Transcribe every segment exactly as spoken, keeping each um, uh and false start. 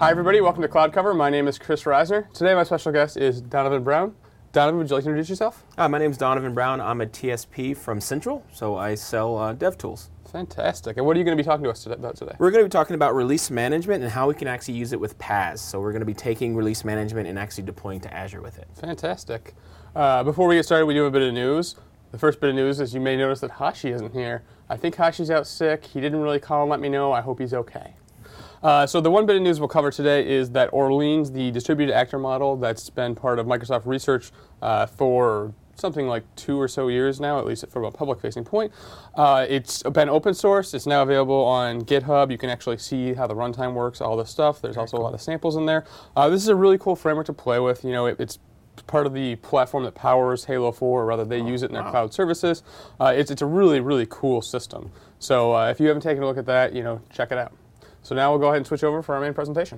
Hi everybody, welcome to Cloud Cover. My name is Chris Reisner. Today my special guest is Donovan Brown. Donovan, would you like to introduce yourself? Hi, my name is Donovan Brown. I'm a T S P from Central, so I sell uh, dev tools. Fantastic. And what are you going to be talking to us today, about today? We're going to be talking about release management and how we can actually use it with P A A S. So we're going to be taking release management and actually deploying to Azure with it. Fantastic. Uh, before we get started, we do have a bit of news. The first bit of news is you may notice that Hashi isn't here. I think Hashi's out sick. He didn't really call and let me know. I hope he's okay. Uh, so the one bit of news we'll cover today is that Orleans, the distributed actor model that's been part of Microsoft Research uh, for something like two or so years now, at least from a public-facing point. Uh, it's been open source. It's now available on GitHub. You can actually see how the runtime works, all this stuff. There's also a lot of samples in there. Uh, this is a really cool framework to play with. You know, it, it's part of the platform that powers Halo four, or rather they oh, use it in their wow. cloud services. Uh, it's, it's a really, really cool system. So uh, if you haven't taken a look at that, you know, check it out. So now we'll go ahead and switch over for our main presentation.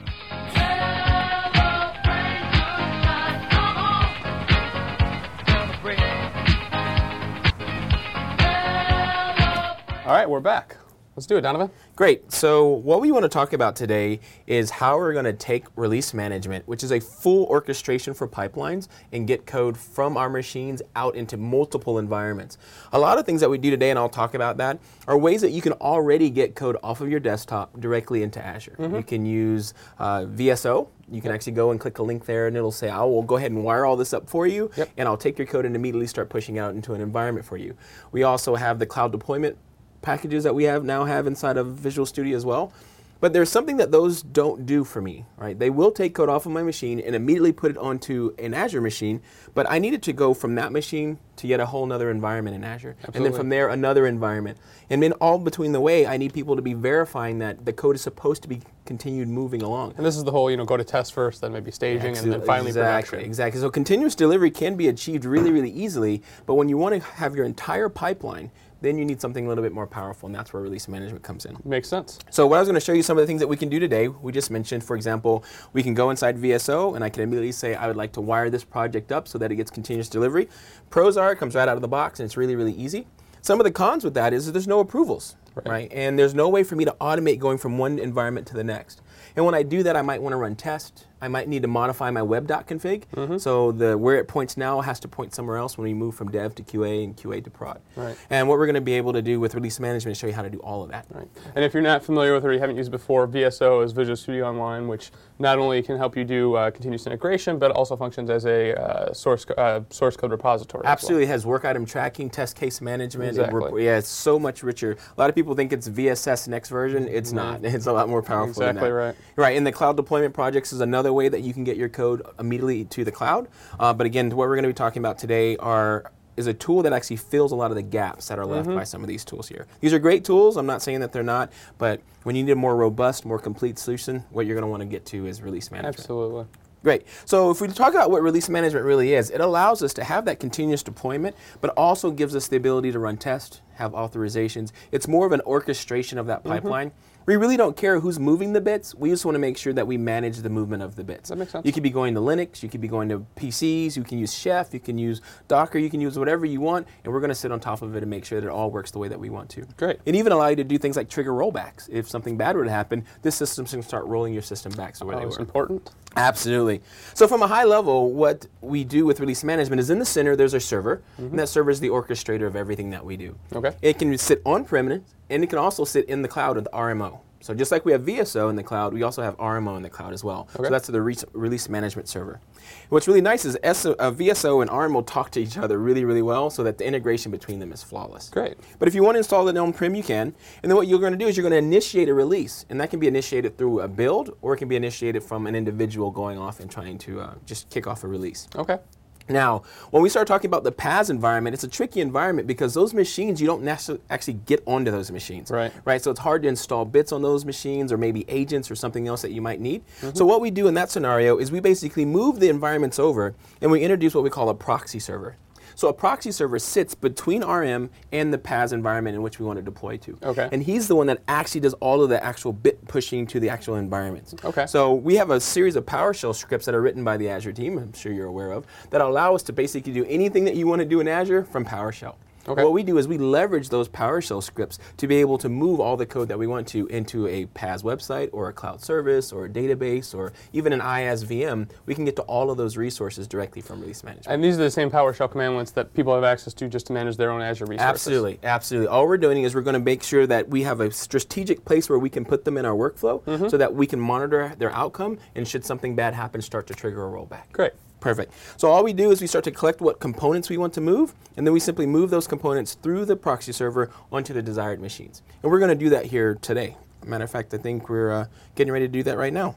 All right, we're back. Let's do it, Donovan. Great. So what we want to talk about today is how we're going to take release management, which is a full orchestration for pipelines, and get code from our machines out into multiple environments. A lot of things that we do today, and I'll talk about that, are ways that you can already get code off of your desktop directly into Azure. Mm-hmm. You can use uh, V S O. You can actually go and click a link there, and it'll say, I will go ahead and wire all this up for you, yep. and I'll take your code and immediately start pushing out into an environment for you. We also have the cloud deployment packages that we have now have inside of Visual Studio as well. But there's something that those don't do for me, right? They will take code off of my machine and immediately put it onto an Azure machine, but I needed to go from that machine to yet a whole nother environment in Azure. Absolutely. And then from there, another environment. And then all between the way, I need people to be verifying that the code is supposed to be continued moving along. And this is the whole, you know, go to test first, then maybe staging, Absolutely. and then finally exactly, production. Exactly. So continuous delivery can be achieved really, really easily, but when you want to have your entire pipeline, then you need something a little bit more powerful, and that's where release management comes in. Makes sense. So what I was going to show you some of the things that we can do today. We just mentioned, for example, we can go inside V S O, and I can immediately say I would like to wire this project up so that it gets continuous delivery. Pros are, it comes right out of the box, and it's really, really easy. Some of the cons with that is that there's no approvals, right. right? And there's no way for me to automate going from one environment to the next. And when I do that, I might want to run test. I might need to modify my web.config. Mm-hmm. So the where it points now has to point somewhere else when we move from dev to Q A and Q A to prod. Right. And what we're going to be able to do with release management is show you how to do all of that. Right. And if you're not familiar with it or you haven't used it before, V S O is Visual Studio Online, which not only can help you do uh, continuous integration, but also functions as a uh, source uh, source code repository. Absolutely. As well. It has work item tracking, test case management. Exactly. And yeah, it's so much richer. A lot of people think it's V S S next version. It's mm-hmm. not. It's a lot more powerful exactly than that. right. Right. And the cloud deployment projects is another way that you can get your code immediately to the cloud. Uh, but again, what we're going to be talking about today are is a tool that actually fills a lot of the gaps that are left mm-hmm. by some of these tools here. These are great tools. I'm not saying that they're not, but when you need a more robust, more complete solution, what you're going to want to get to is release management. Absolutely. Great. So if we talk about what release management really is, it allows us to have that continuous deployment, but also gives us the ability to run tests, have authorizations. It's more of an orchestration of that mm-hmm. pipeline. We really don't care who's moving the bits. We just want to make sure that we manage the movement of the bits. That makes sense. You could be going to Linux, you could be going to P Cs, you can use Chef, you can use Docker, you can use whatever you want, and we're going to sit on top of it and make sure that it all works the way that we want to. Great. And even allow you to do things like trigger rollbacks. If something bad were to happen, this system's going to start rolling your system back to where oh, they were. That's important. Absolutely. So from a high level, what we do with release management is in the center there's a server, mm-hmm. and that server is the orchestrator of everything that we do. Okay. It can sit on-premise, and it can also sit in the cloud with R M O. So just like we have V S O in the cloud, we also have R M O in the cloud as well. Okay. So that's the re release management server. What's really nice is S O, uh, V S O and R M O talk to each other really, really well so that the integration between them is flawless. Great. But if you want to install it on-prem, you can. And then what you're going to do is you're going to initiate a release. And that can be initiated through a build, or it can be initiated from an individual going off and trying to uh, just kick off a release. Okay. Now, when we start talking about the P A A S environment, it's a tricky environment because those machines, you don't necessarily actually get onto those machines. Right. Right. So it's hard to install bits on those machines or maybe agents or something else that you might need. Mm-hmm. So what we do in that scenario is we basically move the environments over and we introduce what we call a proxy server. So a proxy server sits between R M and the P A A S environment in which we want to deploy to. Okay. And he's the one that actually does all of the actual bit pushing to the actual environments. Okay. So we have a series of PowerShell scripts that are written by the Azure team, I'm sure you're aware of, that allow us to basically do anything that you want to do in Azure from PowerShell. Okay. What we do is we leverage those PowerShell scripts to be able to move all the code that we want to into a P A S website or a cloud service or a database or even an IaaS V M. We can get to all of those resources directly from Release Management. And these are the same PowerShell commandlets that people have access to just to manage their own Azure resources. Absolutely, absolutely. All we're doing is we're going to make sure that we have a strategic place where we can put them in our workflow mm-hmm. so that we can monitor their outcome, and should something bad happen, start to trigger a rollback. Great. Perfect. So all we do is we start to collect what components we want to move, and then we simply move those components through the proxy server onto the desired machines. And we're going to do that here today. Matter of fact, I think we're uh, getting ready to do that right now.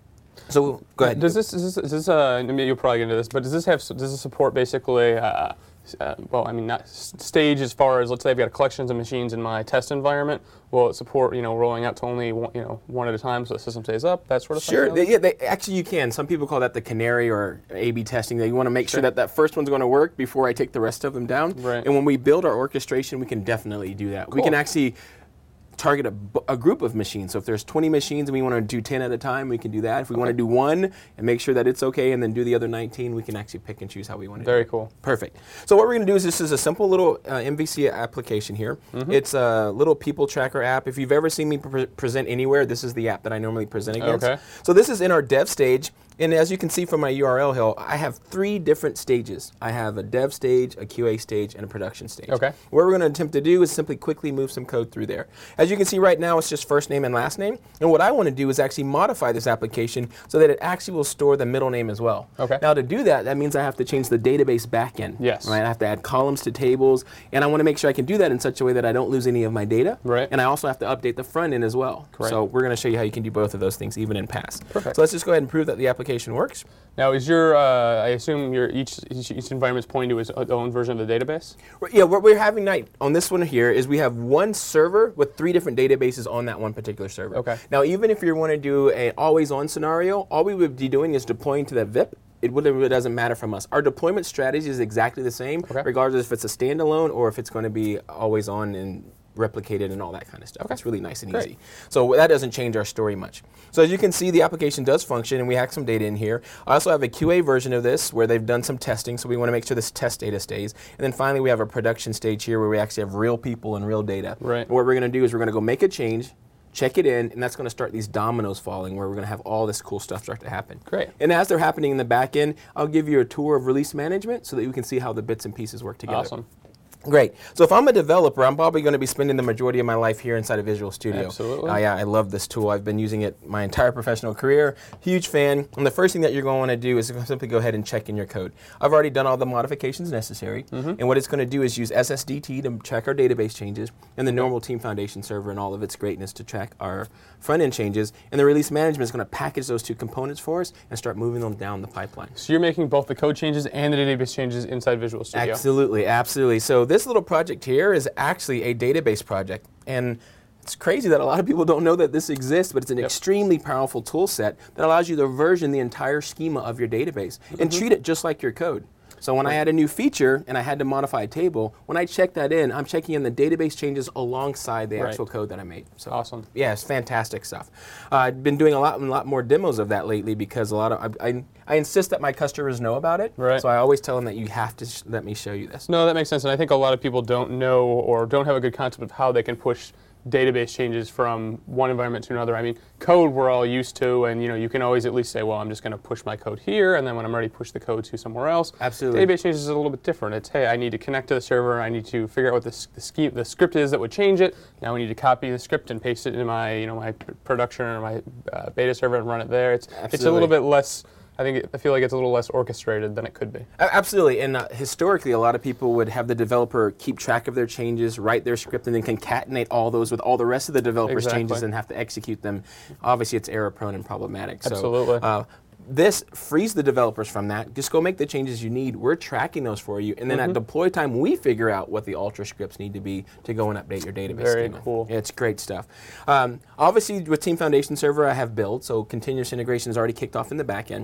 So go ahead. Does this, is this, is this uh, I mean, you'll probably get into this, but does this have, does this support basically, uh, uh, well, I mean, not stage as far as, let's say I've got collections of machines in my test environment. Will it support, you know, rolling out to only one, you know, one at a time so the system stays up, that sort of thing? Sure. They, yeah, they, actually you can. Some people call that the canary or A B testing. That you want to make sure. sure that that first one's going to work before I take the rest of them down. Right. And when we build our orchestration, we can definitely do that. Cool. We can actually target a, a group of machines. So if there's twenty machines and we want to do ten at a time, we can do that. If we okay. want to do one and make sure that it's okay and then do the other nineteen, we can actually pick and choose how we want to Very do it. Very cool. Perfect. So what we're going to do is this is a simple little uh, M V C application here. Mm-hmm. It's a little people tracker app. If you've ever seen me pre present anywhere, this is the app that I normally present against. Okay. So this is in our dev stage. And as you can see from my U R L here, I have three different stages. I have a dev stage, a Q A stage, and a production stage. Okay. What we're going to attempt to do is simply quickly move some code through there. As you can see right now, it's just first name and last name. And what I want to do is actually modify this application so that it actually will store the middle name as well. Okay. Now to do that, that means I have to change the database backend. Yes. Right? I have to add columns to tables, and I want to make sure I can do that in such a way that I don't lose any of my data. Right. And I also have to update the front end as well. Correct. So we're going to show you how you can do both of those things even in P A S. Perfect. So let's just go ahead and prove that the application works. Now, is your, uh, I assume your each, each each environment's pointing to its own version of the database? Yeah, what we're having right on this one here is we have one server with three different databases on that one particular server. Okay. Now, even if you want to do an always-on scenario, all we would be doing is deploying to that V I P. It really doesn't matter from us. Our deployment strategy is exactly the same, okay. regardless if it's a standalone or if it's going to be always on and replicated and all that kind of stuff. Okay. It's really nice and Great. easy. So that doesn't change our story much. So as you can see, the application does function, and we have some data in here. I also have a Q A version of this where they've done some testing, so we want to make sure this test data stays. And then finally, we have a production stage here where we actually have real people and real data. Right. And what we're going to do is we're going to go make a change, check it in, and that's going to start these dominoes falling where we're going to have all this cool stuff start to happen. Great. And as they're happening in the back end, I'll give you a tour of release management so that you can see how the bits and pieces work together. Awesome. Great. So if I'm a developer, I'm probably going to be spending the majority of my life here inside of Visual Studio. Absolutely. Uh, yeah, I love this tool. I've been using it my entire professional career. Huge fan. And the first thing that you're going to want to do is simply go ahead and check in your code. I've already done all the modifications necessary. Mm-hmm. And what it's going to do is use S S D T to track our database changes, and the normal Team Foundation server and all of its greatness to track our front-end changes. And the release management is going to package those two components for us and start moving them down the pipeline. So you're making both the code changes and the database changes inside Visual Studio? Absolutely, absolutely. So this little project here is actually a database project, and it's crazy that a lot of people don't know that this exists, but it's an yep. extremely powerful tool set that allows you to version the entire schema of your database mm-hmm. and treat it just like your code. So when I had a new feature and I had to modify a table, when I check that in, I'm checking in the database changes alongside the right. actual code that I made. So awesome. Yeah, it's fantastic stuff. Uh, I've been doing a lot, a lot more demos of that lately because a lot of I, I, I insist that my customers know about it. Right. So I always tell them that you have to sh let me show you this. No, that makes sense, and I think a lot of people don't know or don't have a good concept of how they can push database changes from one environment to another. I mean, code we're all used to, and you know, you can always at least say, well, I'm just going to push my code here, and then when I'm ready, push the code to somewhere else. Absolutely. Database changes is a little bit different. It's, hey, I need to connect to the server, I need to figure out what the, the, scheme, the script is that would change it. Now we need to copy the script and paste it into my, you know, my production or my uh, beta server and run it there. It's, it's a little bit less, I think it, I feel like it's a little less orchestrated than it could be. Absolutely, and uh, historically, a lot of people would have the developer keep track of their changes, write their script, and then concatenate all those with all the rest of the developer's exactly. changes and have to execute them. Obviously, it's error-prone and problematic. Absolutely. So, uh, this frees the developers from that. Just go make the changes you need. We're tracking those for you, and then mm-hmm. at deploy time, we figure out what the Ultra scripts need to be to go and update your database. Very schema. cool. Yeah, it's great stuff. Um, obviously, with Team Foundation Server, I have build, so continuous integration is already kicked off in the back end.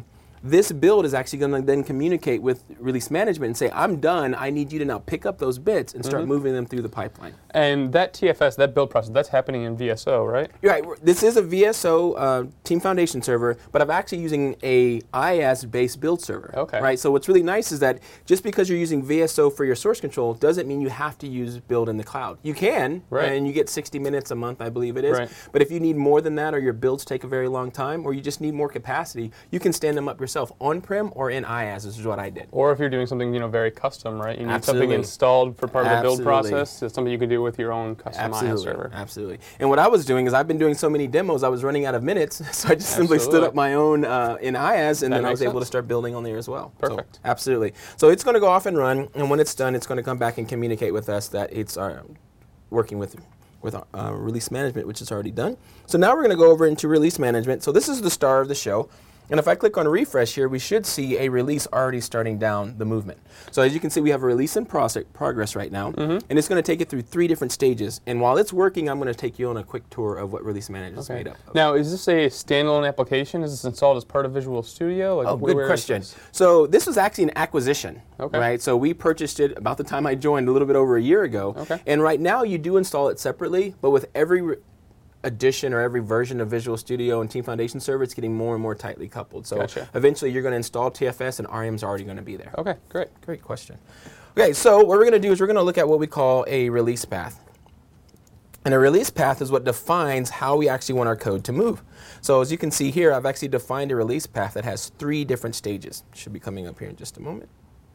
this build is actually going to then communicate with release management and say, I'm done. I need you to now pick up those bits and start mm-hmm. moving them through the pipeline. And that T F S, that build process, that's happening in V S O, right? You're right. This is a V S O uh, Team Foundation server, but I'm actually using a I A S based build server. Okay. Right. So what's really nice is that just because you're using V S O for your source control doesn't mean you have to use build in the cloud. You can, right. and you get sixty minutes a month, I believe it is. Right. But if you need more than that, or your builds take a very long time, or you just need more capacity, you can stand them up yourself on-prem or in I A S, which is what I did. Or if you're doing something, you know, very custom, right? You need Absolutely. something installed for part of the build Absolutely. process. It's something you can do with your own custom Absolutely. I A S server. Absolutely. And what I was doing is I've been doing so many demos, I was running out of minutes, so I just simply Absolutely. stood up my own uh, in I A S, and That then I was makes able to sense. start building on there as well. Perfect. So, absolutely. So it's going to go off and run, and when it's done, it's going to come back and communicate with us that it's uh, working with with uh, release management, which is already done. So now we're going to go over into release management. So this is the star of the show. And if I click on refresh here, we should see a release already starting down the movement. So as you can see, we have a release in process, progress right now, mm-hmm. and it's going to take it through three different stages. And while it's working, I'm going to take you on a quick tour of what release management is okay. made up of. Now, is this a standalone application? Is this installed as part of Visual Studio? Like, Oh, where, good where question. This? So this was actually an acquisition, okay. right? So we purchased it about the time I joined, a little bit over a year ago. Okay. And right now you do install it separately, but with every re- edition or every version of Visual Studio and Team Foundation Server, it's getting more and more tightly coupled. So gotcha. eventually you're going to install T F S and R M is already going to be there. Okay, great. Great question. Okay, so what we're going to do is we're going to look at what we call a release path. And a release path is what defines how we actually want our code to move. So as you can see here, I've actually defined a release path that has three different stages. Should be coming up here in just a moment.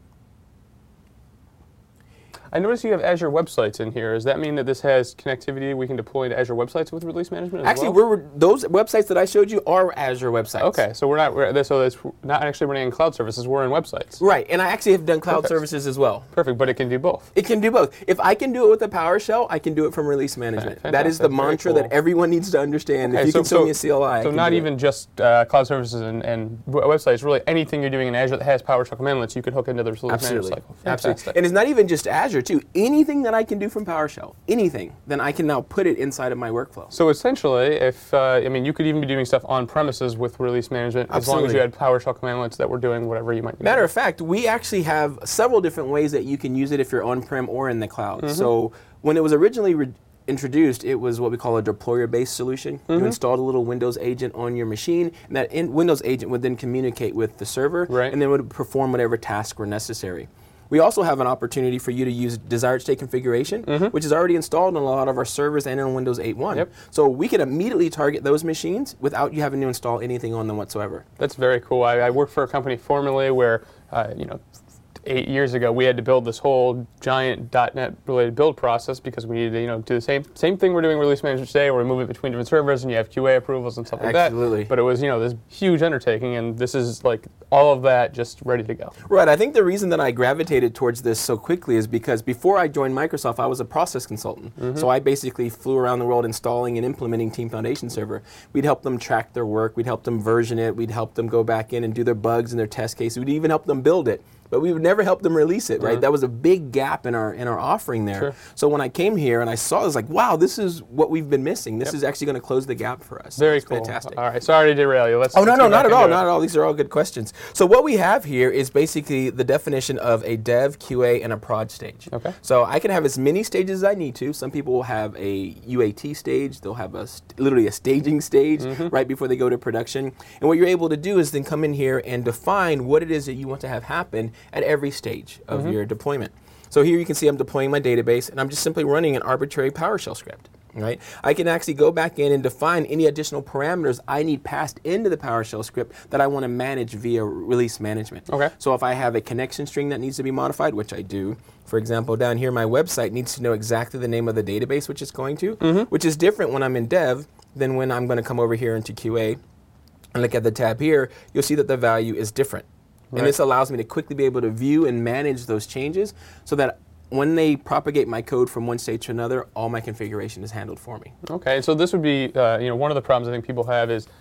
I notice you have Azure websites in here. Does that mean that this has connectivity we can deploy to Azure websites with release management as Actually, well? we're, those websites that I showed you are Azure websites. Okay, so we're not we're, so it's not actually running in cloud services. We're in websites. Right, and I actually have done cloud Perfect. services as well. Perfect, but it can do both. It can do both. If I can do it with a PowerShell, I can do it from release management. Fantastic. That is the Very mantra cool. that everyone needs to understand. Okay, if you so, can show so, me a C L I, I so can not do even it. just uh, cloud services and, and websites. Really, anything you're doing in Azure that has PowerShell commandlets, you could hook into the release Absolutely. management cycle. Absolutely. Fantastic. And it's not even just Azure, too. Anything that I can do from PowerShell, anything, then I can now put it inside of my workflow. So essentially, if uh, I mean, you could even be doing stuff on premises with release management, as long as Absolutely. you had PowerShell commandlets that were doing whatever you might need. Matter of fact, we actually have several different ways that you can use it if you're on-prem or in the cloud. Mm-hmm. So when it was originally re- introduced, it was what we call a deployer-based solution. Mm-hmm. You installed a little Windows agent on your machine, and that in- Windows agent would then communicate with the server, right. and then would perform whatever tasks were necessary. We also have an opportunity for you to use desired state configuration, mm-hmm. which is already installed on a lot of our servers and in Windows eight point one. Yep. So we can immediately target those machines without you having to install anything on them whatsoever. That's very cool. I, I worked for a company formerly where, uh, you know, eight years ago, we had to build this whole giant .NET related build process because we needed to, you know, do the same same thing we're doing with release management today, where we move it between different servers and you have Q A approvals and stuff like Absolutely. that. But it was, you know, this huge undertaking, and this is like all of that just ready to go. Right. I think the reason that I gravitated towards this so quickly is because before I joined Microsoft, I was a process consultant. Mm-hmm. So I basically flew around the world installing and implementing Team Foundation Server. We'd help them track their work. We'd help them version it. We'd help them go back in and do their bugs and their test cases. We'd even help them build it. But we would never help them release it, right? Mm-hmm. That was a big gap in our in our offering there. Sure. So when I came here and I saw it, I was like, wow, this is what we've been missing. This yep. is actually going to close the gap for us. Very It's cool. Fantastic. All right, sorry to derail you. Let's. Oh, no, let's no, get not back at all. into Not it. at all. These are all good questions. So what we have here is basically the definition of a dev, Q A, and a prod stage. Okay. So I can have as many stages as I need to. Some people will have a U A T stage. They'll have a st- literally a staging stage mm-hmm. right before they go to production. And what you're able to do is then come in here and define what it is that you want to have happen at every stage of mm-hmm. your deployment. So here you can see I'm deploying my database, and I'm just simply running an arbitrary PowerShell script. Right? I can actually go back in and define any additional parameters I need passed into the PowerShell script that I want to manage via release management. Okay. So if I have a connection string that needs to be modified, which I do, for example, down here my website needs to know exactly the name of the database which it's going to, mm-hmm. which is different when I'm in dev than when I'm going to come over here into Q A and look at the tab here. You'll see that the value is different. Right. And this allows me to quickly be able to view and manage those changes so that when they propagate my code from one stage to another, all my configuration is handled for me. Okay, so this would be, uh, you know, one of the problems I think people have is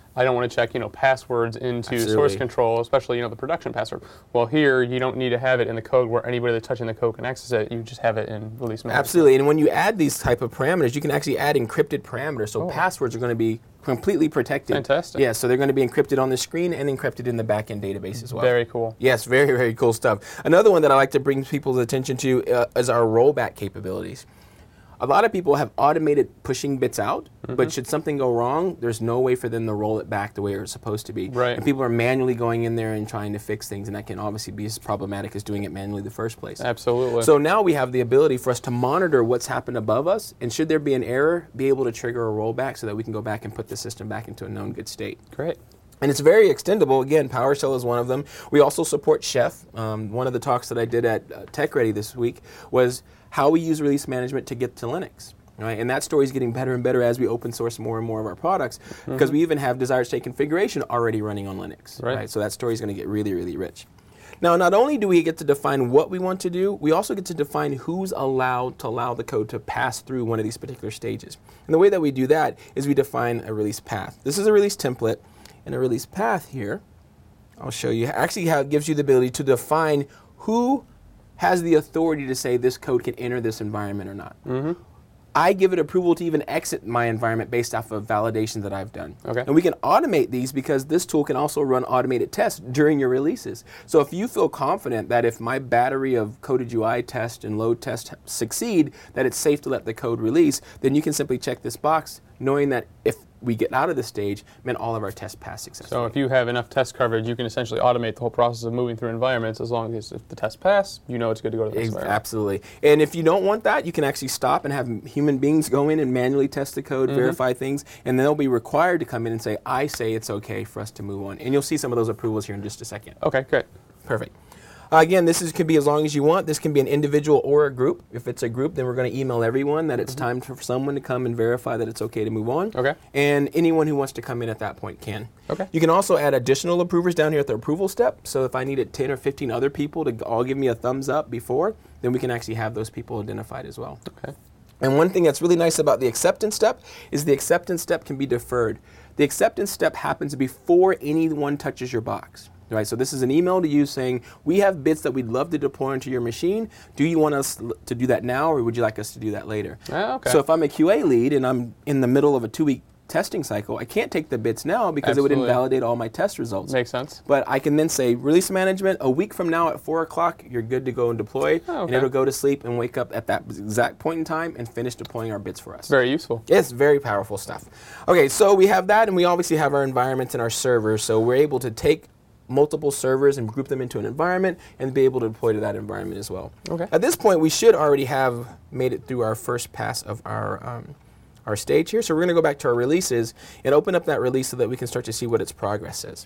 I don't want to check, you know, passwords into Absolutely. source control, especially, you know, the production password. Well, here, you don't need to have it in the code where anybody that's touching the code can access it. You just have it in release management. Absolutely, and when you add these type of parameters, you can actually add encrypted parameters, so Oh. passwords are going to be completely protected. Fantastic. Yeah, so they're going to be encrypted on the screen and encrypted in the backend database as well. Very cool. Yes, very, very cool stuff. Another one that I like to bring people's attention to uh, is our rollback capabilities. A lot of people have automated pushing bits out, mm-hmm. but should something go wrong, there's no way for them to roll it back the way it's supposed to be. Right. And people are manually going in there and trying to fix things, and that can obviously be as problematic as doing it manually in the first place. Absolutely. So now we have the ability for us to monitor what's happened above us, and should there be an error, be able to trigger a rollback so that we can go back and put the system back into a known good state. Great. And it's very extendable. Again, PowerShell is one of them. We also support Chef. Um, one of the talks that I did at uh, Tech Ready this week was how we use release management to get to Linux. Right? And that story is getting better and better as we open source more and more of our products, mm-hmm. because we even have desired state configuration already running on Linux. Right. Right? So that story is going to get really, really rich. Now, not only do we get to define what we want to do, we also get to define who's allowed to allow the code to pass through one of these particular stages. And the way that we do that is we define a release path. This is a release template, and a release path here, I'll show you, actually have, gives you the ability to define who has the authority to say this code can enter this environment or not. Mm-hmm. I give it approval to even exit my environment based off of validation that I've done. Okay. And we can automate these because this tool can also run automated tests during your releases. So if you feel confident that if my battery of coded U I test and load test succeed, that it's safe to let the code release, then you can simply check this box, knowing that if we get out of the stage, meant all of our tests pass successfully. So if you have enough test coverage, you can essentially automate the whole process of moving through environments. As long as if the tests pass, you know it's good to go to the next environment. Absolutely. And if you don't want that, you can actually stop and have human beings go in and manually test the code, mm-hmm. verify things, and then they'll be required to come in and say, I say it's okay for us to move on. And you'll see some of those approvals here in just a second. Okay, great. Perfect. Uh, again, this is, can be as long as you want. This can be an individual or a group. If it's a group, then we're going to email everyone that it's mm-hmm. time for someone to come and verify that it's okay to move on. Okay. And anyone who wants to come in at that point can. Okay. You can also add additional approvers down here at the approval step. So if I needed ten or fifteen other people to all give me a thumbs up before, then we can actually have those people identified as well. Okay. And one thing that's really nice about the acceptance step is the acceptance step can be deferred. The acceptance step happens before anyone touches your box. Right, so this is an email to you saying, we have bits that we'd love to deploy into your machine. Do you want us to do that now, or would you like us to do that later? Oh, okay. So if I'm a Q A lead and I'm in the middle of a two-week testing cycle, I can't take the bits now because Absolutely. it would invalidate all my test results. Makes sense. But I can then say, release management, a week from now at four o'clock, you're good to go and deploy, oh, okay. and it'll go to sleep and wake up at that exact point in time and finish deploying our bits for us. Very useful. It's very powerful stuff. Okay, so we have that, and we obviously have our environments and our servers, so we're able to take multiple servers and group them into an environment and be able to deploy to that environment as well. Okay. At this point, we should already have made it through our first pass of our um, our stage here. So we're going to go back to our releases and open up that release so that we can start to see what its progress is.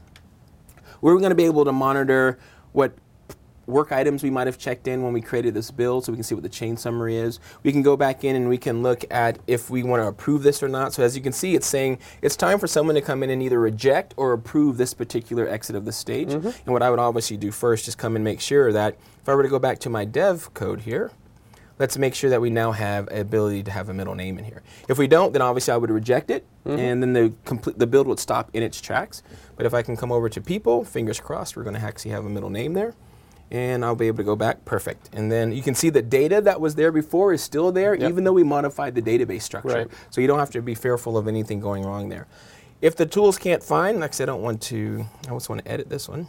We're going to be able to monitor what work items we might have checked in when we created this build, so we can see what the chain summary is. We can go back in and we can look at if we want to approve this or not. So as you can see, it's saying it's time for someone to come in and either reject or approve this particular exit of the stage. Mm-hmm. And what I would obviously do first is come and make sure that if I were to go back to my dev code here, let's make sure that we now have an ability to have a middle name in here. If we don't, then obviously I would reject it, mm-hmm. and then the complete the build would stop in its tracks. But if I can come over to people, fingers crossed, we're going to actually have a middle name there. And I'll be able to go back, perfect. And then you can see the data that was there before is still there, yep. even though we modified the database structure. Right. So you don't have to be fearful of anything going wrong there. If the tools can't find, like I said, I don't want to, I just want to edit this one.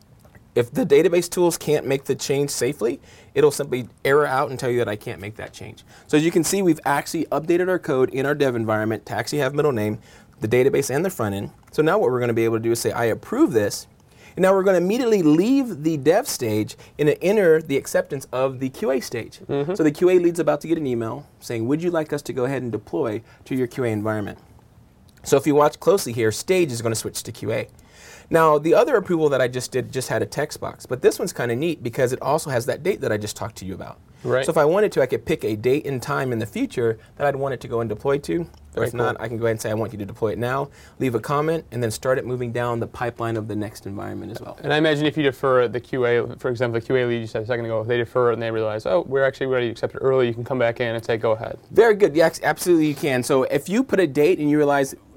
If the database tools can't make the change safely, it'll simply error out and tell you that I can't make that change. So as you can see, we've actually updated our code in our dev environment to actually have middle name, the database and the front end. So now what we're going to be able to do is say, I approve this. And now we're going to immediately leave the dev stage and enter the acceptance of the Q A stage. Mm-hmm. So the Q A lead's about to get an email saying, would you like us to go ahead and deploy to your Q A environment? So if you watch closely here, stage is going to switch to Q A. Now, the other approval that I just did just had a text box, but this one's kind of neat because it also has that date that I just talked to you about. Right. So if I wanted to, I could pick a date and time in the future that I'd want it to go and deploy to. Or Very if cool. not, I can go ahead and say, I want you to deploy it now, leave a comment, and then start it moving down the pipeline of the next environment as well. And I imagine if you defer the Q A, for example, the Q A lead you said a second ago, if they defer it and they realize, oh, we're actually ready to accept it early, you can come back in and say, go ahead. Very good. Yeah, absolutely you can. So if you put a date and you realize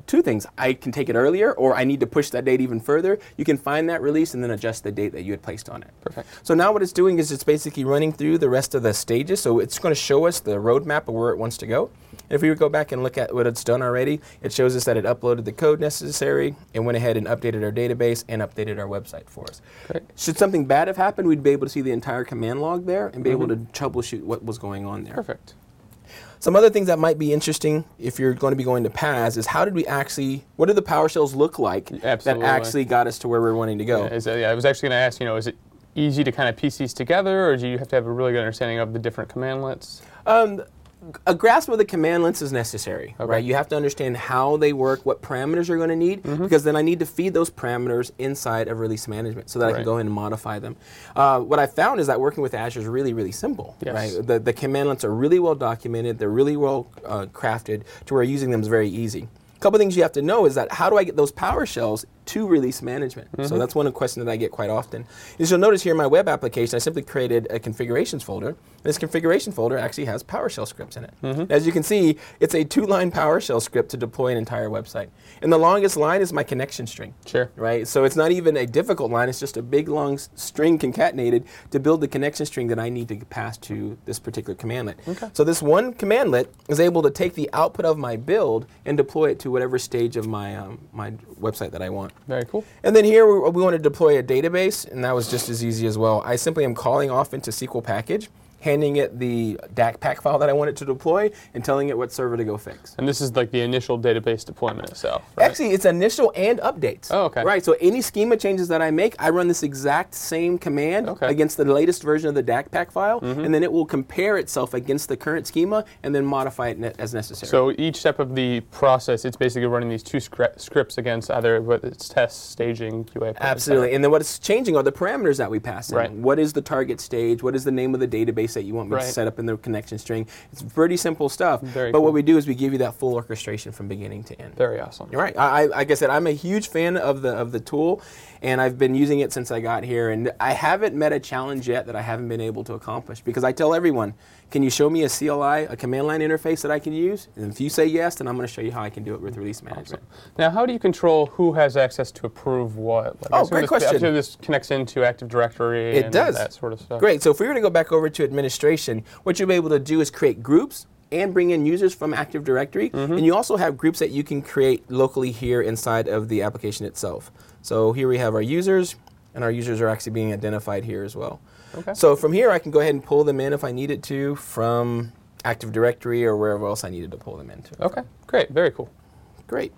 two things. I can take it earlier, or I need to push that date even further. You can find that release and then adjust the date that you had placed on it. Perfect. So now what it's doing is it's basically running through the rest of the stages. So it's going to show us the roadmap of where it wants to go. And if we would go back and look at what it's done already, it shows us that it uploaded the code necessary and went ahead and updated our database and updated our website for us. Great. Should something bad have happened, we'd be able to see the entire command log there and be mm-hmm. able to troubleshoot what was going on there. Perfect. Some other things that might be interesting if you're going to be going to P A S is how did we actually, what do the PowerShells look like Absolutely. that actually got us to where we're wanting to go? Yeah, is that, yeah, I was actually going to ask, you know, is it easy to kind of piece these together, or do you have to have a really good understanding of the different commandlets? Um, a grasp of the commandlets is necessary, okay. right? You have to understand how they work, what parameters you're going to need, mm-hmm. because then I need to feed those parameters inside of release management so that right. I can go ahead and modify them. Uh, what I found is that working with Azure is really, really simple, yes. right? The, the commandlets are really well documented, they're really well uh, crafted to where using them is very easy. A couple things you have to know is that how do I get those PowerShells to release management? Mm-hmm. So that's one question that I get quite often. As you'll notice here in my web application, I simply created a configurations folder. This configuration folder actually has PowerShell scripts in it. Mm-hmm. As you can see, it's a two-line PowerShell script to deploy an entire website. And the longest line is my connection string. Sure. Right? So it's not even a difficult line, it's just a big long s- string concatenated to build the connection string that I need to pass to this particular commandlet. Okay. So this one commandlet is able to take the output of my build and deploy it to whatever stage of my um, my website that I want. Very cool. And then here we, we want to deploy a database, and that was just as easy as well. I simply am calling off into S Q L package, handing it the D A C pack file that I want it to deploy, and telling it what server to go fix. And this is like the initial database deployment itself, right? Actually, it's initial and updates. Oh, okay. Right, so any schema changes that I make, I run this exact same command okay. against the latest version of the D A C pack file, mm-hmm. and then it will compare itself against the current schema and then modify it ne- as necessary. So each step of the process, it's basically running these two scri- scripts against either what it's test, staging, Q A. Absolutely, and then what is changing are the parameters that we pass in. Right. What is the target stage? What is the name of the database that you want me right. to set up in the connection string? It's pretty simple stuff, Very but cool. what we do is we give you that full orchestration from beginning to end. Very awesome. You're right. I, I, like I said, I'm a huge fan of the of the tool, and I've been using it since I got here, and I haven't met a challenge yet that I haven't been able to accomplish, because I tell everyone, can you show me a C L I, a command line interface that I can use? And if you say yes, then I'm going to show you how I can do it with release management. Awesome. Now, how do you control who has access to approve what? Like, oh, great this, question. I assume this connects into Active Directory it and does. that sort of stuff. Great. So if we were to go back over to administration, what you'll be able to do is create groups and bring in users from Active Directory. Mm-hmm. And you also have groups that you can create locally here inside of the application itself. So here we have our users, and our users are actually being identified here as well. Okay. So from here, I can go ahead and pull them in if I needed to from Active Directory or wherever else I needed to pull them into. Okay, great, very cool. Great.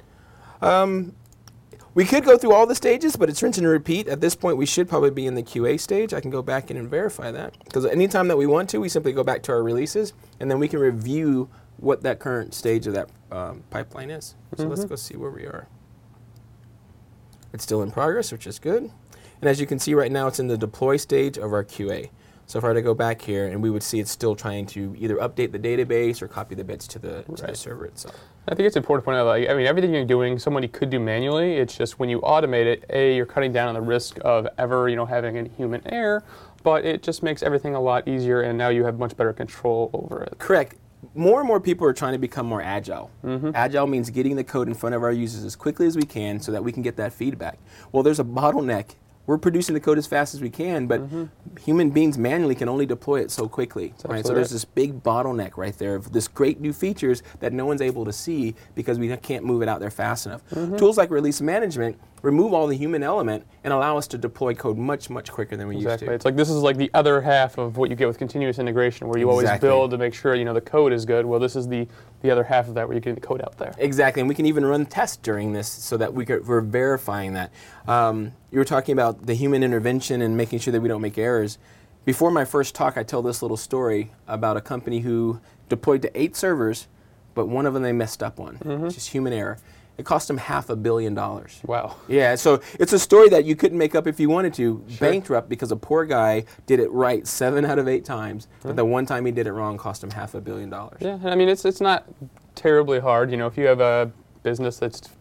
Um, we could go through all the stages, but it's rinse and repeat. At this point, we should probably be in the Q A stage. I can go back in and verify that. Because anytime that we want to, we simply go back to our releases, and then we can review what that current stage of that um, pipeline is. So mm-hmm. let's go see where we are. It's still in progress, which is good. And as you can see right now, it's in the deploy stage of our Q A. So if I were to go back here, and we would see it's still trying to either update the database or copy the bits to the, right. to the server itself. I think it's important to point out, like, I mean, everything you're doing, somebody could do manually. It's just when you automate it, A, you're cutting down on the risk of ever, you know, having any human error, but it just makes everything a lot easier, and now you have much better control over it. Correct. More and more people are trying to become more agile. Mm-hmm. Agile means getting the code in front of our users as quickly as we can so that we can get that feedback. Well, there's a bottleneck. We're producing the code as fast as we can, but mm-hmm. human beings manually can only deploy it so quickly. Right? So there's this big bottleneck right there of this great new features that no one's able to see because we can't move it out there fast enough. Mm-hmm. Tools like release management remove all the human element and allow us to deploy code much, much quicker than we exactly. used to. It's like this is like the other half of what you get with continuous integration, where you exactly. always build to make sure you know the code is good. Well, this is the the other half of that, where you're getting the code out there. Exactly, and we can even run tests during this so that we could, we're verifying that. Um, you were talking about the human intervention and making sure that we don't make errors. Before my first talk, I tell this little story about a company who deployed to eight servers, but one of them they messed up on, mm-hmm. just human error. It cost them half a billion dollars. Wow. Yeah, so it's a story that you couldn't make up if you wanted to. Sure. Bankrupt because a poor guy did it right seven out of eight times, mm-hmm. but the one time he did it wrong cost him half a billion dollars. Yeah, I mean, it's it's not terribly hard. You know, if you have a business that's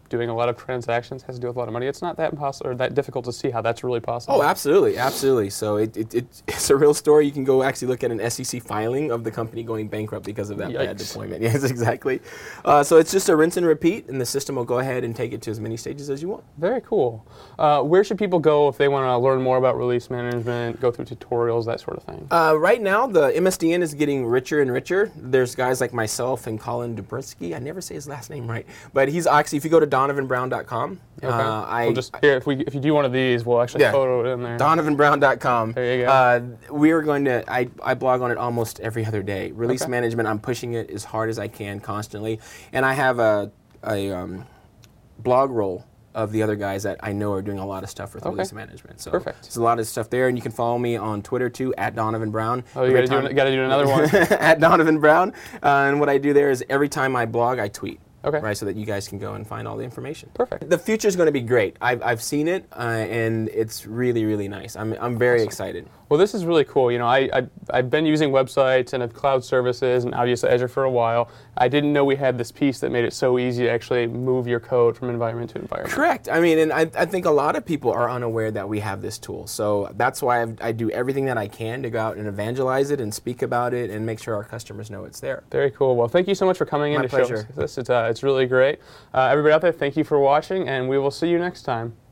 doing a lot of transactions, has to do with a lot of money. It's not that impossible or that difficult to see how that's really possible. Oh, absolutely, absolutely. So it, it, it, it's a real story. You can go actually look at an S E C filing of the company going bankrupt because of that bad Yikes. deployment. Yes, exactly. Uh, so it's just a rinse and repeat, and the system will go ahead and take it to as many stages as you want. Very cool. Uh, where should people go if they want to learn more about release management, go through tutorials, that sort of thing? Uh, right now, the M S D N is getting richer and richer. There's guys like myself and Colin Dubrisky. I never say his last name right, but he's actually, if you go to donovan brown dot com, Okay. uh, I we'll just here if we if you do one of these, we'll actually Yeah. photo it in there. donovan brown dot com. There you go. Uh, we are going to, I, I blog on it almost every other day. Release Okay. management, I'm pushing it as hard as I can constantly. And I have a, a um, blog roll of the other guys that I know are doing a lot of stuff with Okay. release management. So Perfect. there's a lot of stuff there, and you can follow me on Twitter too, at Donovan Brown. Oh, you Every got to do time- got to do another one. at Donovan Brown. Uh, and what I do there is every time I blog, I tweet. Okay. Right, so that you guys can go and find all the information. Perfect. The future is going to be great. I've, I've seen it, uh, and it's really, really nice. I'm, I'm very Awesome. excited. Well, this is really cool. You know, I, I, I've been using websites and have cloud services and obviously Azure for a while. I didn't know we had this piece that made it so easy to actually move your code from environment to environment. Correct. I mean, and I, I think a lot of people are unaware that we have this tool. So that's why I've, I do everything that I can to go out and evangelize it and speak about it and make sure our customers know it's there. Very cool. Well, thank you so much for coming in My to show pleasure. us this. It's, uh, it's really great. Uh, everybody out there, thank you for watching, and we will see you next time.